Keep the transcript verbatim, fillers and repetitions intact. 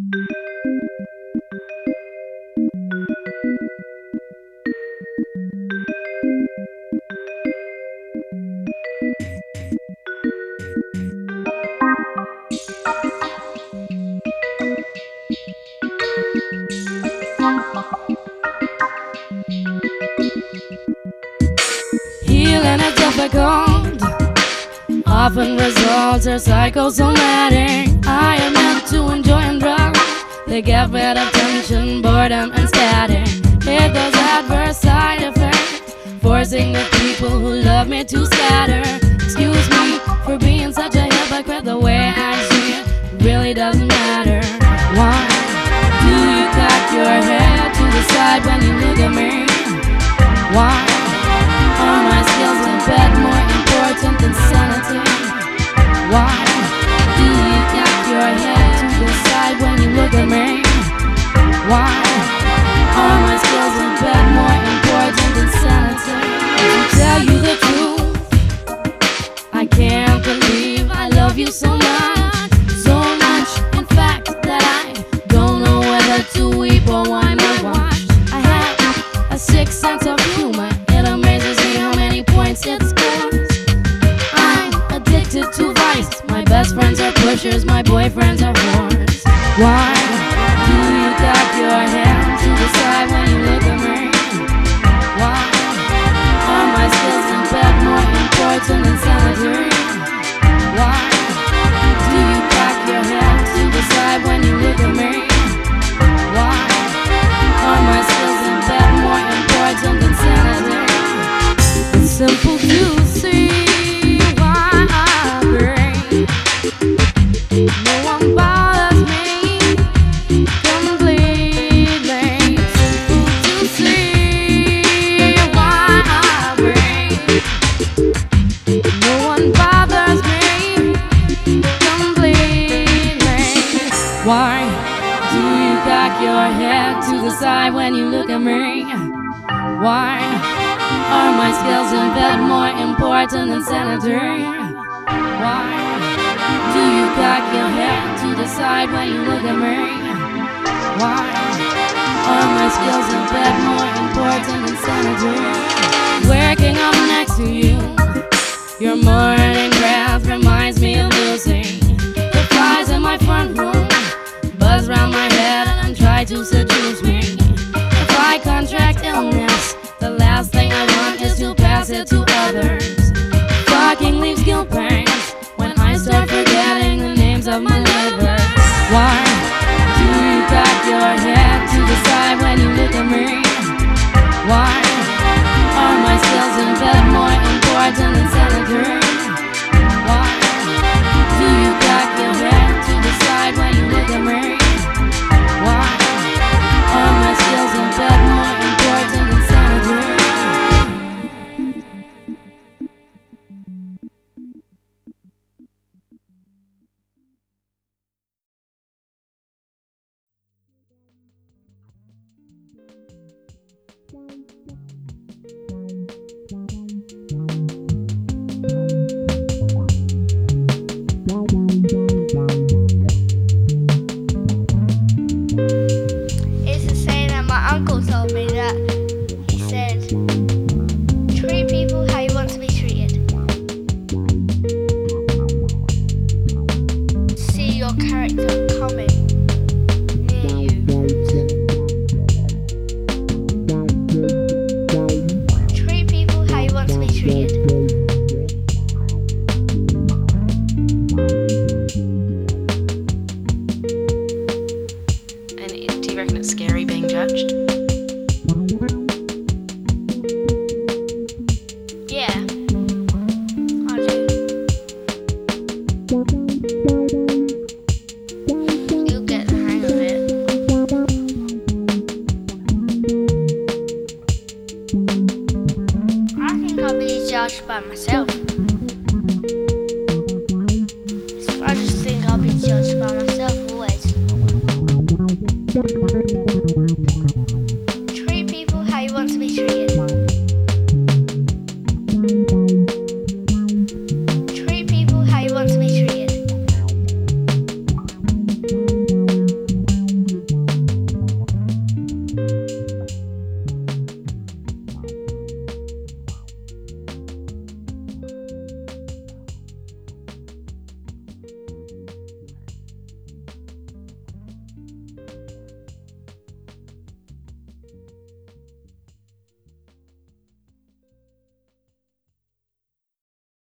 Healing is difficult, often results are psychosomatic. I am meant to enjoy and drug. They get rid of tension, boredom, and static. Hit those adverse side effects, forcing the people who love me to scatter. Excuse me for being such a hypocrite. The way I see it really doesn't matter. Why do you cock your head to the side when you look at me? Why are my skills in bed more important than sanity? Why do you cock your head to the side when you look at me? Why are my skills in bed more important than sanity? To tell you the truth, I can't believe I love you so much, so much, in fact, that I don't know whether to weep or wipe my watch. I have a sick sense of humor. It amazes me how many points it scores. I'm addicted to vice. My best friends are pushers, my boyfriends are whores. Why do you cock your head to the side when you look at me? Why are my skills in bed more important than sanity? Why do you cock your head to the side when you look at me? Why are my skills in bed more important than sanity? It's simple to see why I break. No one bothers me completely. It's simple to see why I break. No one bothers me completely. Why do you cock your head to the side when you look at me? Why are my skills in bed more important than sanity? Why do you cock your head to the side when you look at me? Why are my skills in bed more important than sanity? Waking up next to you, your morning breath reminds me of Lucy. The flies in my front room buzz round my head and try to seduce me. If I contract illness, the last thing I want is to pass it to others. Fucking leaves guilt pangs when I start forgetting the names of my lovers. Why do you cock your head to the side when you look at me? Why are my skills in bed more important than sanity? Why do you cock your head to the side when you look at me? Why are my skills in bed more important than sanity? It's a saying that my uncle told me that he said, treat people how you want to be treated. See your character coming near you. Treat people how you want to be treated. And do you reckon it's scary being judged? Yeah, I do. You'll get the hang of it. I think I'll be judged by myself. I just think I'll be judged by myself always.